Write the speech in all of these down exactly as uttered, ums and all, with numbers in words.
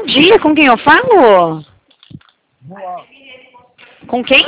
dia, com quem eu falo? Juan. Com quem?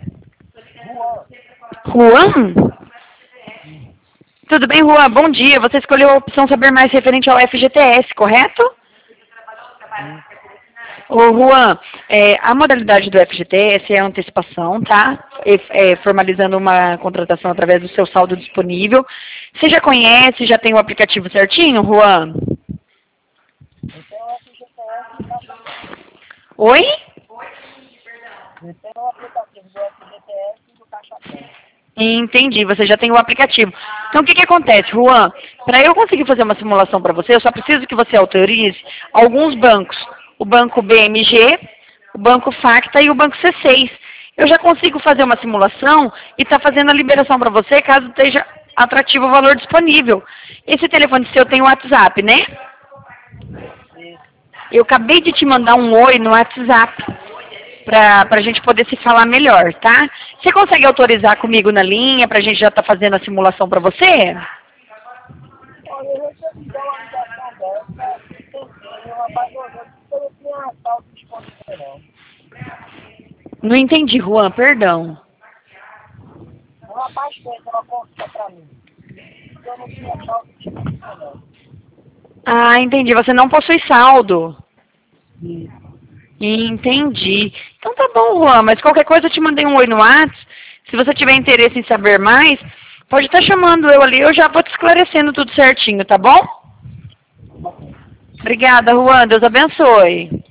Juan. Juan? Tudo bem, Juan? Bom dia. Você escolheu a opção saber mais referente ao F G T S, correto? Sim. Ô, Juan, é, a modalidade do F G T S é a antecipação, tá? É, é, formalizando uma contratação através do seu saldo disponível. Você já conhece, já tem o aplicativo certinho, Juan? Então o F G T S tá falando. Oi? Então o aplicativo do F G T S e do Caixa Tem. Entendi, você já tem o aplicativo. Então, o que que acontece, Juan? Para eu conseguir fazer uma simulação para você, eu só preciso que você autorize alguns bancos. O banco B M G, o banco Facta e o banco C seis. Eu já consigo fazer uma simulação e estar fazendo a liberação para você, caso esteja atrativo o valor disponível. Esse telefone seu tem o WhatsApp, né? Isso. Eu acabei de te mandar um oi no WhatsApp para a gente poder se falar melhor, tá? Você consegue autorizar comigo na linha para a gente já estar fazendo a simulação para você? Olha, eu recebi já uma ligação dessa, tentei, o rapaz olhou, disse que eu não tinha saldo disponível não. Não entendi, Juan, perdão. O rapaz fez uma consulta pra mim, que eu não tinha saldo disponível não. Ah, entendi. Você não possui saldo. Isso. Entendi. Então tá bom, Juan, mas qualquer coisa eu te mandei um oi no WhatsApp. Se você tiver interesse em saber mais, pode estar chamando eu ali, eu já vou te esclarecendo tudo certinho, tá bom? Obrigada, Juan. Deus abençoe.